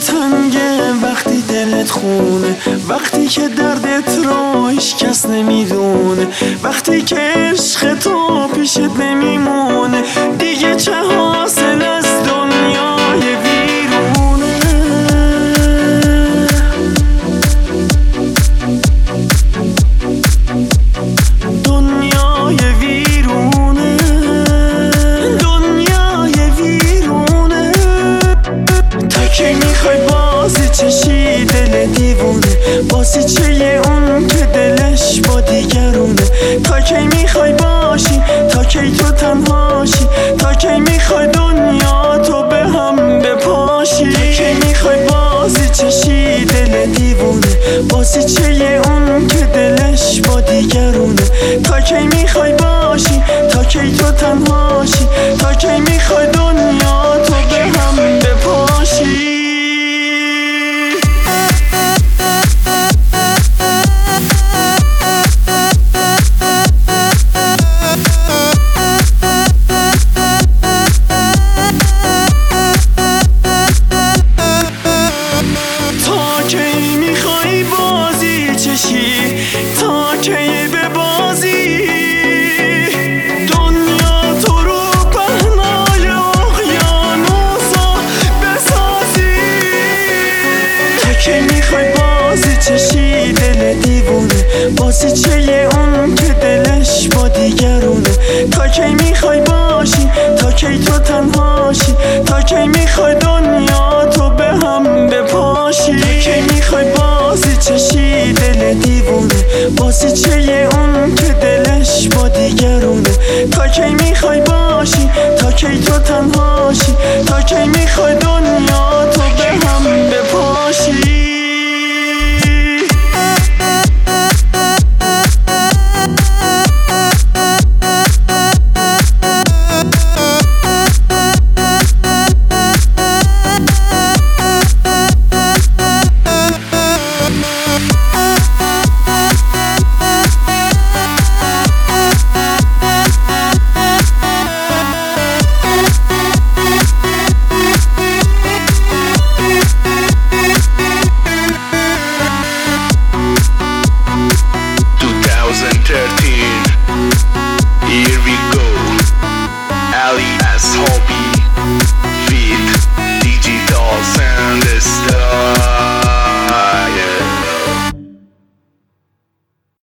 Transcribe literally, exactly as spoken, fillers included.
تنگه وقتی دلت خونه، وقتی که دردت رو هیچ کس نمیدونه، وقتی که عشق تو پیشت نمیمونه، دیگه چه حاصل از دنیای ویرونه. دنیای ویرونه، دنیای ویرونه. تا کی میخوای بازی چشی دل دیوونه، بازی چه اون که دلش با دیگرونه. تا کی میخوای باشی، تا کی تو تنهاشی، تا کی میخوای دنیا تو به هم بپاشی. تا کی میخوای بازی چشی دل دیوونه، بازی چه اون که دلش با دیگرونه. تا کی میخوای باشی، تا کی تو تنهاشی، تا کی میخوای دنیا تو به هم بپاشی. تا کی به بازی دنیا تو رو پهنای اقیانوسا بسازی. تا کی میخوای بازی چشی دل دیوونه، بازی چه